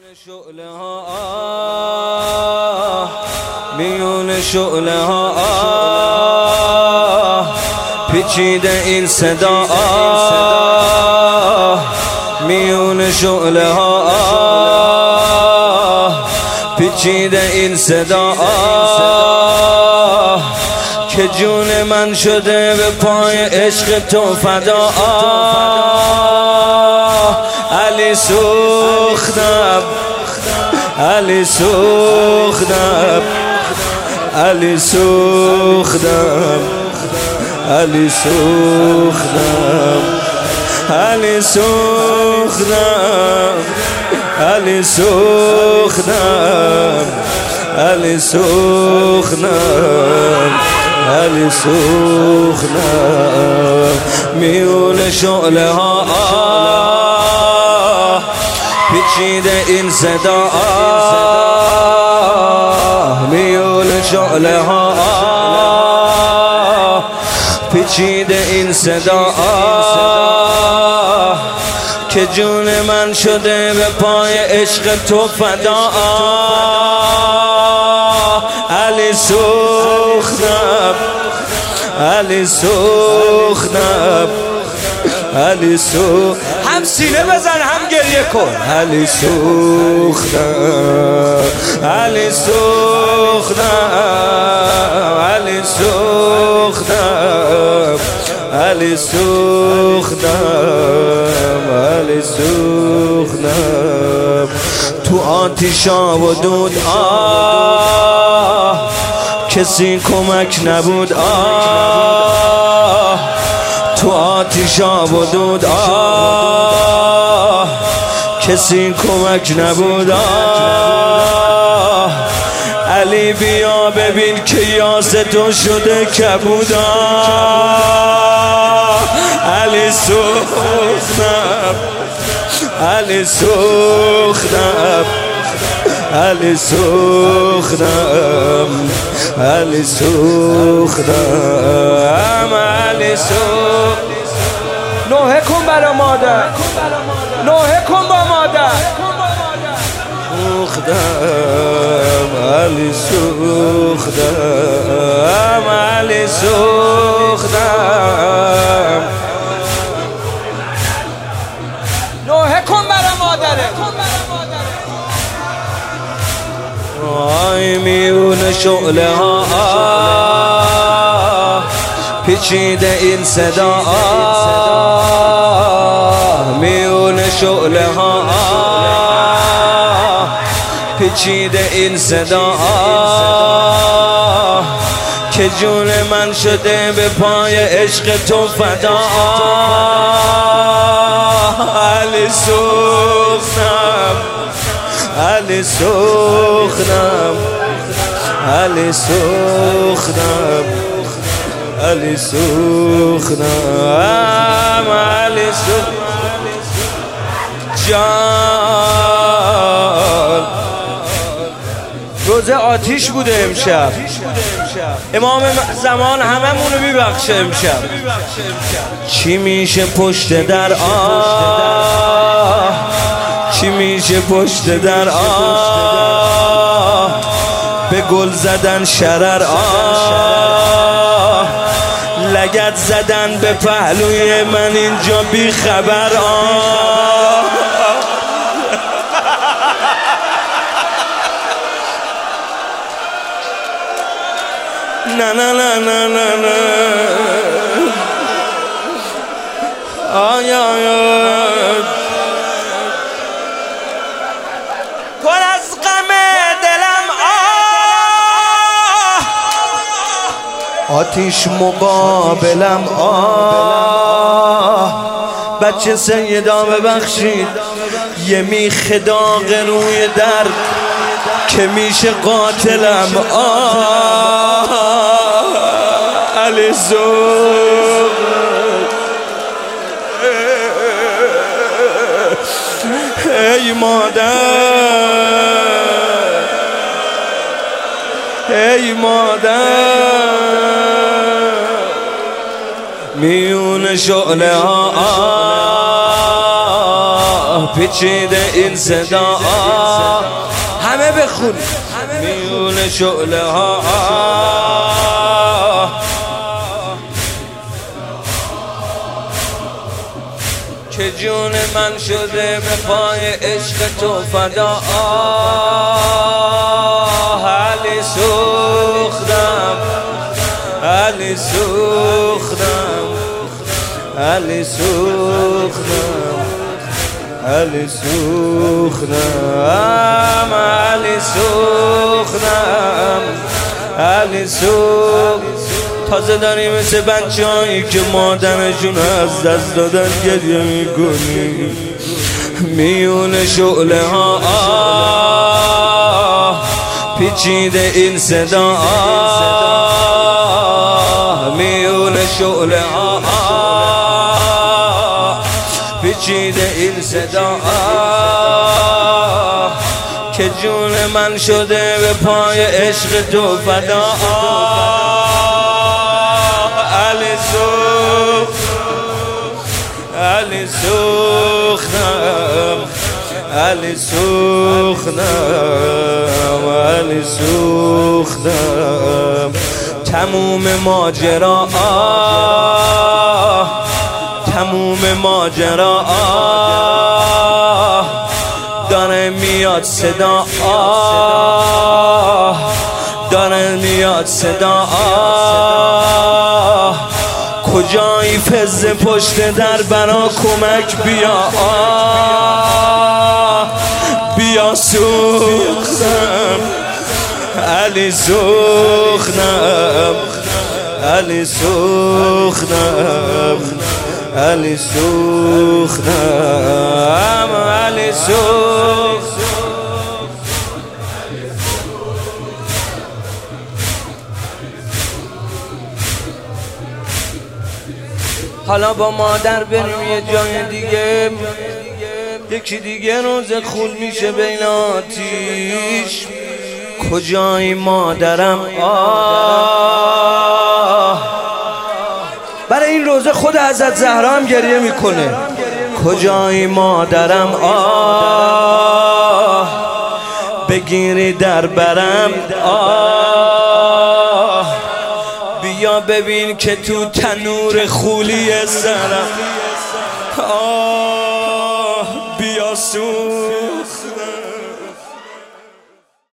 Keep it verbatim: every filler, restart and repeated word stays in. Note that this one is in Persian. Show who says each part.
Speaker 1: شعله ها آه میون شعله ها آه پیچیده این صدا آه میون شعله ها آه پیچیده این صدا آه که جون من شده به پای عشق تو فدا آه علی سوختم علی سوختم علی سوختم علی سوختم علی سوختم علی سوختم علی سوختم علی سوختم میون شعله ها پیچیده این صدا آه میون شعله ها آه پیچیده این صدا آه که جون من شده به پای عشق تو فدا آه علی سوختم علی سوختم علی سو هم سینه بزن هم گریه کن علی سوختم علی سوختم علی سوختم علی سوختم علی سوختم تو آتیشا و دود آه کسی کمک نبود آه تو آتیشا و دود آه کسی کمک نبود آه علی بیا ببین که یاس تو شده کبود آه علی سوختم علی سوختم علی سوختم علی سوختم علی سوختم نوحه کن برا مادر نوحه کن با مادر سوختم علی سوختم علی سوختم نوحه کن برا مادره آی میون شعله ها آه پیچیده این صدا آه میون شعله ها آه پیچیده این صدا آه که جون من شده به پای عشق تو فدا آه علی سوختم علی سوختم علی سوختم علی سوختم علی سوختم جان روز آتیش بوده امشب امام زمان هممونو میبخشه امشب چی میشه پشت در آه چی میشه پشت در آه به گل زدن شرر آه لگد زدن به پهلوی من اینجا بی خبر آه نه نه نه نه نه نه آی آی آی پر از غم دلم آه آتیش مقابلم آه بچه سیدا ببخشید یه میخ داغ روی در که میشه قاتلم آه علی زور ای مادر ای مادر میون شعله ها پیچیده این صدا همه بخون میون شعله ها که جون من شده به پای عشق تو فدا علی سوختم علی سوختم علی سوختم علی سوختم علی سوختم علی سوختم تازه داری مثل بچه هایی که مادرشون از دست دادن گریه میکنی میون شعله ها پیچیده این صدا میون شعله ها پیچیده این صدا که جون من شده به پای عشق تو فدا علی سوخ علی سوختم علی سوختم علی سوختم تموم ماجرا تموم ماجرا داره میاد صدا داره میاد صدا کجایی فز پشت در برا کمک بیا بیا سوختم علی سوختم علی سوختم علی سوختم علی سوختم حالا با مادر بریم یه جای دیگه یکی دیگه روز خون میشه بین آتیش کجایی مادرم آه برای این روزه خود حضرت زهرا هم گریه میکنه کجایی مادرم آه بگیری در برم آه بیا ببین که تو تنور خولی سرم آه بیا سو